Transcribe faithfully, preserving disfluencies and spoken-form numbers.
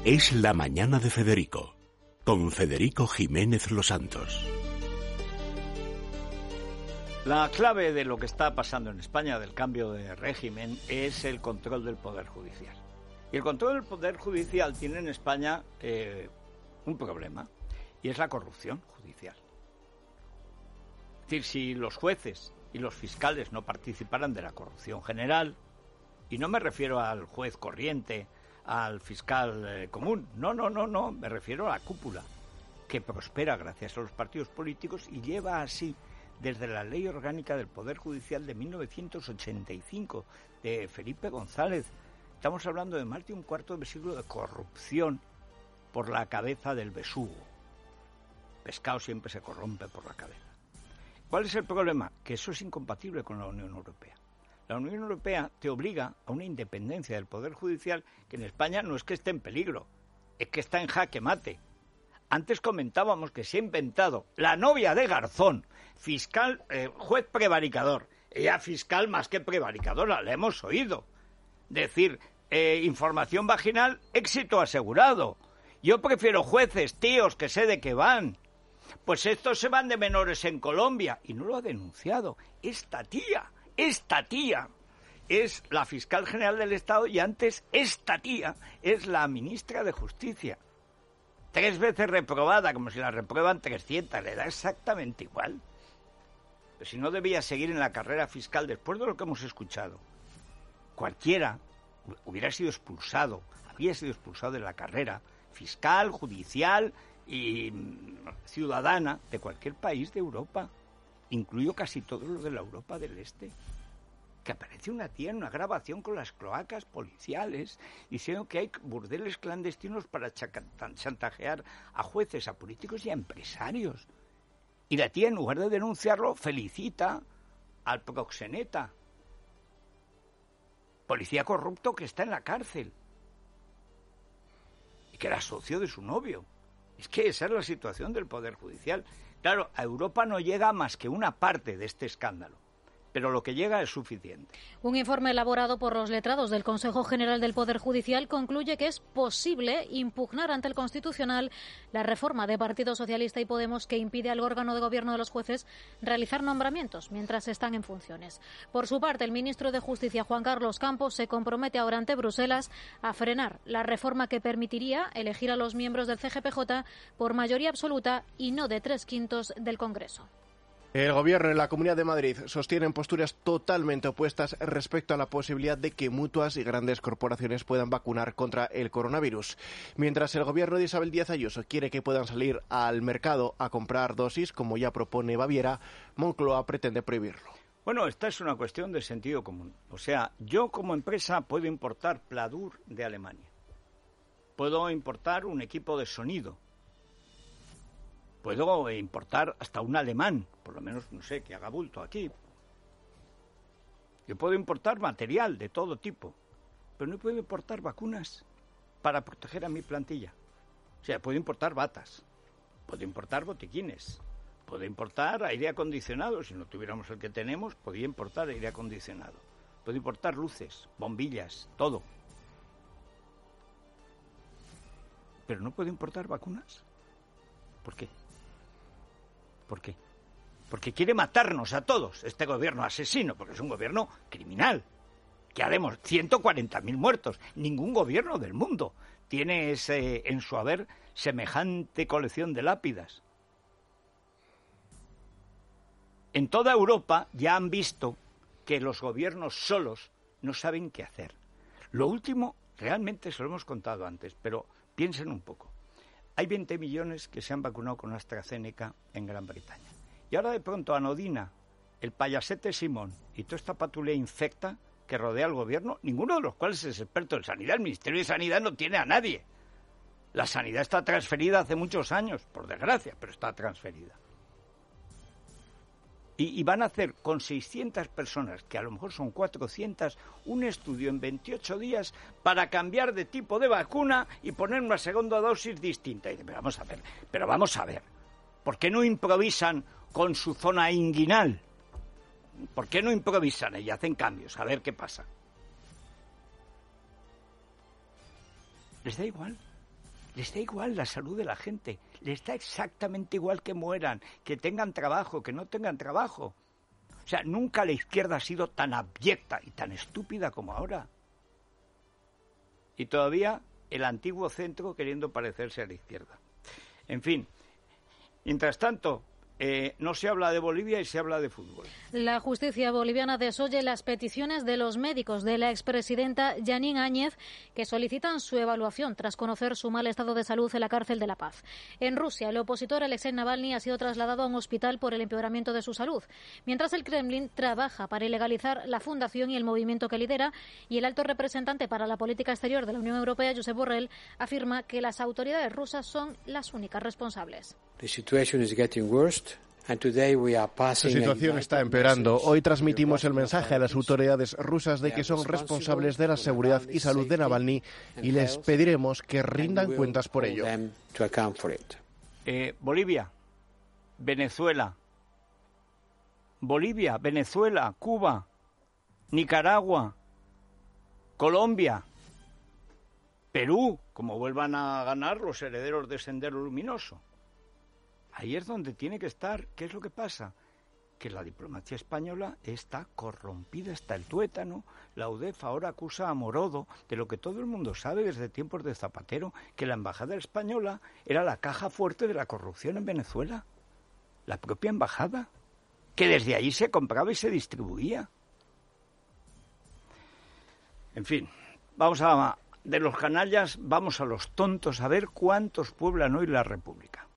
Es la mañana de Federico, con Federico Jiménez Los Santos. La clave de lo que está pasando en España, del cambio de régimen, es el control del Poder Judicial. Y el control del Poder Judicial tiene en España eh, un problema, y es la corrupción judicial. Es decir, si los jueces y los fiscales no participaran de la corrupción general, y no me refiero al juez corriente, al fiscal eh, común, no, no, no, no, me refiero a la cúpula, que prospera gracias a los partidos políticos y lleva así, desde la Ley Orgánica del Poder Judicial de mil novecientos ochenta y cinco, de Felipe González, estamos hablando de más de un cuarto de siglo de corrupción por la cabeza del besugo. Pescado siempre se corrompe por la cabeza. ¿Cuál es el problema? Que eso es incompatible con la Unión Europea. La Unión Europea te obliga a una independencia del Poder Judicial que en España no es que esté en peligro, es que está en jaque mate. Antes comentábamos que se ha inventado la novia de Garzón, fiscal, eh, juez prevaricador. Ella fiscal más que prevaricadora, la hemos oído. Decir, eh, información vaginal, éxito asegurado. Yo prefiero jueces, tíos, que sé de qué van. Pues estos se van de menores en Colombia. Y no lo ha denunciado. Esta tía, esta tía es la fiscal general del Estado y antes esta tía es la ministra de Justicia. Tres veces reprobada, como si la reprueban trescientas, le da exactamente igual. Pero si no debía seguir en la carrera fiscal después de lo que hemos escuchado. Cualquiera hubiera sido expulsado, había sido expulsado de la carrera fiscal, judicial y ciudadana de cualquier país de Europa, incluido casi todos los de la Europa del Este. Que aparece una tía en una grabación con las cloacas policiales diciendo que hay burdeles clandestinos para chantajear a jueces, a políticos y a empresarios. Y la tía, en lugar de denunciarlo, felicita al proxeneta, policía corrupto que está en la cárcel y que era socio de su novio. Es que esa es la situación del Poder Judicial. Claro, a Europa no llega más que una parte de este escándalo, pero lo que llega es suficiente. Un informe elaborado por los letrados del Consejo General del Poder Judicial concluye que es posible impugnar ante el Constitucional la reforma de Partido Socialista y Podemos que impide al órgano de gobierno de los jueces realizar nombramientos mientras están en funciones. Por su parte, el ministro de Justicia, Juan Carlos Campos, se compromete ahora ante Bruselas a frenar la reforma que permitiría elegir a los miembros del C G P J por mayoría absoluta y no de tres quintos del Congreso. El Gobierno en la Comunidad de Madrid sostienen posturas totalmente opuestas respecto a la posibilidad de que mutuas y grandes corporaciones puedan vacunar contra el coronavirus. Mientras el Gobierno de Isabel Díaz Ayuso quiere que puedan salir al mercado a comprar dosis, como ya propone Baviera, Moncloa pretende prohibirlo. Bueno, esta es una cuestión de sentido común. O sea, yo como empresa puedo importar Pladur de Alemania. Puedo importar un equipo de sonido. Puedo importar hasta un alemán, por lo menos, no sé, que haga bulto aquí. Yo puedo importar material de todo tipo, pero no puedo importar vacunas para proteger a mi plantilla. O sea, puedo importar batas, puedo importar botiquines, puedo importar aire acondicionado. Si no tuviéramos el que tenemos, podría importar aire acondicionado. Puedo importar luces, bombillas, todo. Pero no puedo importar vacunas. ¿Por qué? ¿Por qué? Porque quiere matarnos a todos, este gobierno asesino, porque es un gobierno criminal. Que haremos ciento cuarenta mil muertos. Ningún gobierno del mundo tiene ese, en su haber semejante colección de lápidas. En toda Europa ya han visto que los gobiernos solos no saben qué hacer. Lo último, realmente se lo hemos contado antes, pero piensen un poco. Hay veinte millones que se han vacunado con AstraZeneca en Gran Bretaña. Y ahora de pronto Anodina, el payasete Simón y toda esta patrulla infecta que rodea al gobierno, ninguno de los cuales es experto en sanidad. El Ministerio de Sanidad no tiene a nadie. La sanidad está transferida hace muchos años, por desgracia, pero está transferida. Y, y van a hacer con seiscientas personas, que a lo mejor son cuatrocientas, un estudio en veintiocho días para cambiar de tipo de vacuna y poner una segunda dosis distinta. Y pero vamos a ver, pero vamos a ver, ¿por qué no improvisan con su zona inguinal? ¿Por qué no improvisan y hacen cambios? A ver qué pasa. ¿Les da igual? Les da igual la salud de la gente, les da exactamente igual que mueran, que tengan trabajo, que no tengan trabajo. O sea, nunca la izquierda ha sido tan abyecta y tan estúpida como ahora. Y todavía el antiguo centro queriendo parecerse a la izquierda. En fin, mientras tanto, eh, no se habla de Bolivia y se habla de fútbol. La justicia boliviana desoye las peticiones de los médicos de la expresidenta Janine Áñez, que solicitan su evaluación tras conocer su mal estado de salud en la cárcel de La Paz. En Rusia, el opositor Alexei Navalny ha sido trasladado a un hospital por el empeoramiento de su salud, mientras el Kremlin trabaja para ilegalizar la fundación y el movimiento que lidera, y el alto representante para la política exterior de la Unión Europea, Josep Borrell, afirma que las autoridades rusas son las únicas responsables. The situation is getting worse. La situación está empeorando. Hoy transmitimos el mensaje a las autoridades rusas de que son responsables de la seguridad y salud de Navalny y les pediremos que rindan cuentas por ello. Eh, Bolivia, Venezuela, Bolivia, Venezuela, Cuba, Nicaragua, Colombia, Perú, como vuelvan a ganar los herederos de Sendero Luminoso. Ahí es donde tiene que estar. ¿Qué es lo que pasa? Que la diplomacia española está corrompida hasta el tuétano. La U D E F ahora acusa a Morodo de lo que todo el mundo sabe desde tiempos de Zapatero, que la embajada española era la caja fuerte de la corrupción en Venezuela. La propia embajada, que desde ahí se compraba y se distribuía. En fin, vamos a... De los canallas, vamos a los tontos, a ver cuántos pueblan hoy la República.